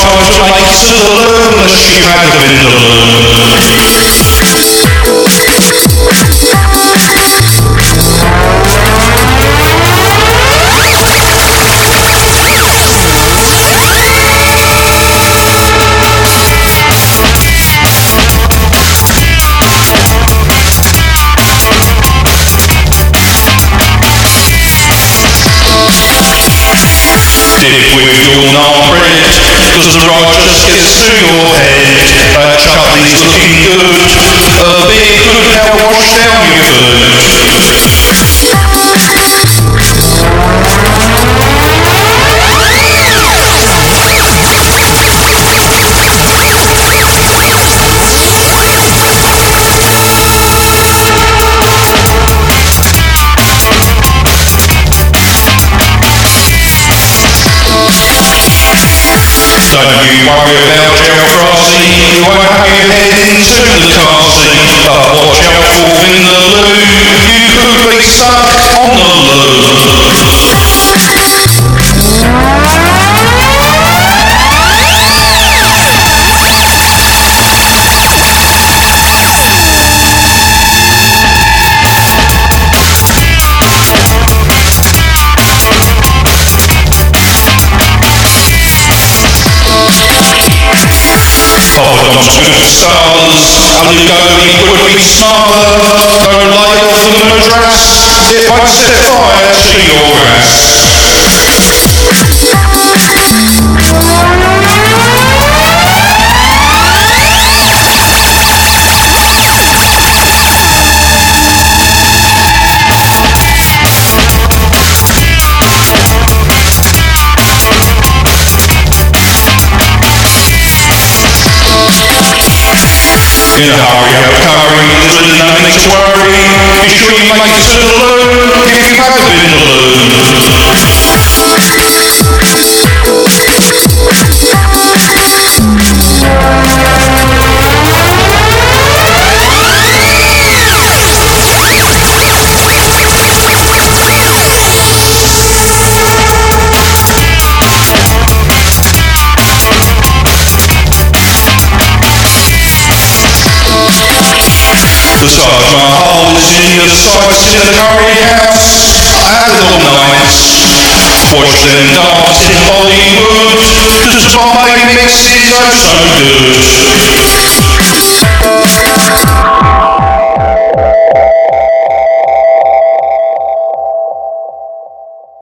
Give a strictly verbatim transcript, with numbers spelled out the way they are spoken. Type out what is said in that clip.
tries to make it to the loo unless she had a vindaloo. Dip with your non-bread, cause the righteous gets to your head. That chutney's looking good, a bit could help wash down your food. Don't you worry about Gelfrossi, you won't have your head into the car seat. But watch out for Vindaloo, you could be stuck on the loo. Poppadom's good for starters, undergoing would be smarter. Don't lay off the madras, it might set fire to your ass. In a hurry, have a curry, there's really nothing to worry. Be sure you make it to the loo, if you have a vindaloo. The Taj Mahal is in your sights in the curry house. I had it all nights. Watch them dance in Bollywood, cause Bombay mixes are so good.